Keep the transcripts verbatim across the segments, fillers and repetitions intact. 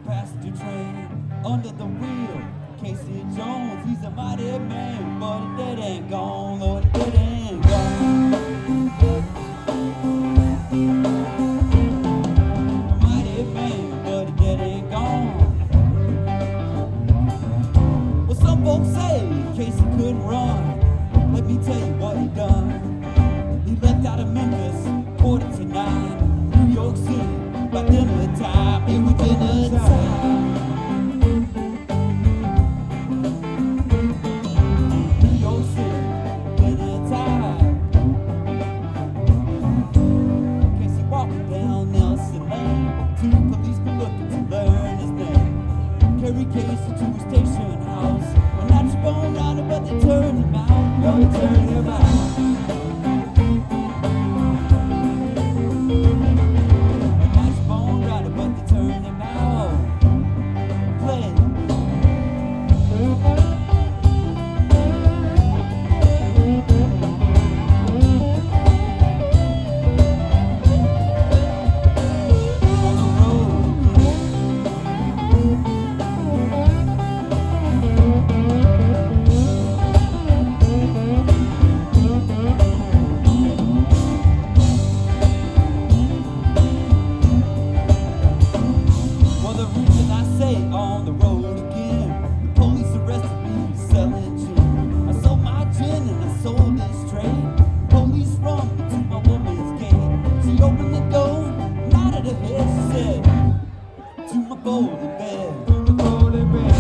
passenger train. Under the wheel, Casey Jones, he's a mighty man, but his dead ain't gone, Lord, his dead ain't gone. A mighty man, but his dead ain't gone. Well, some folks say Casey couldn't run. Let me tell you what he done. He left out of Memphis, quarter to nine, New York City, by dinner time, it was dinner time. New York City, dinner time. Casey walking down Nelson Lane, two policemen looking to learn his name. Carry Casey to his station house, a natural bone rider, but they turned him out. No, they turned him out. On the road again, the police arrested me selling gin. I sold my gin and I sold this trade. Police run me to my woman's gate. She opened the door, nodded her head, she said, to my golden bed, to my golden bed.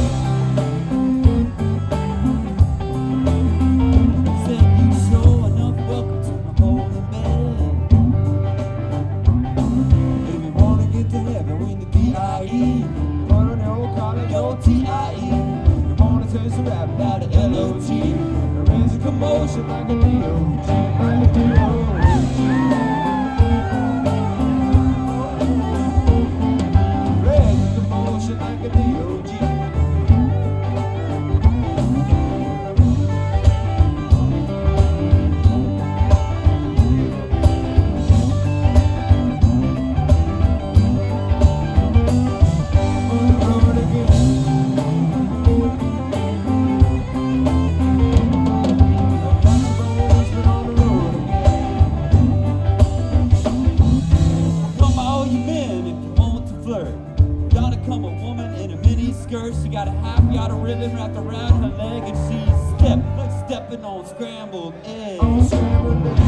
Said, you sure enough, welcome to my golden bed. If you wanna get to heaven, when the D I E T I E, you wanna taste a rap about a L O G, raise a commotion like a D O G, like a D O G. Raise a commotion like a D O G. Come a woman in a mini skirt, she got a half yard of ribbon wrapped around her leg, and she's step, stepping on scrambled eggs. On scrambled eggs.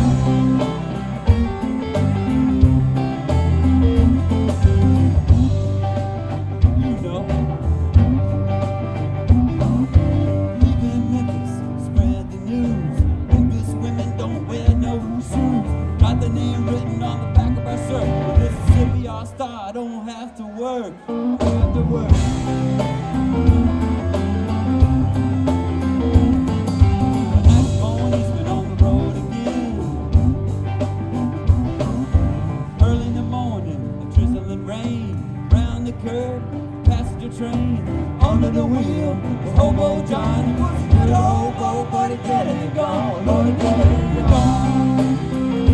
You know, leaving Memphis, spread the news. Memphis women don't wear no shoes. Got the name written on the back of our shirt. Mississippi all star, I don't have to work. The word. He's been on the road again. Early in the morning, a drizzling rain. Round the curve, passenger train. Under the wheel was Hobo John. He was a good hobo, but he dead and gone. Lord, he dead and gone.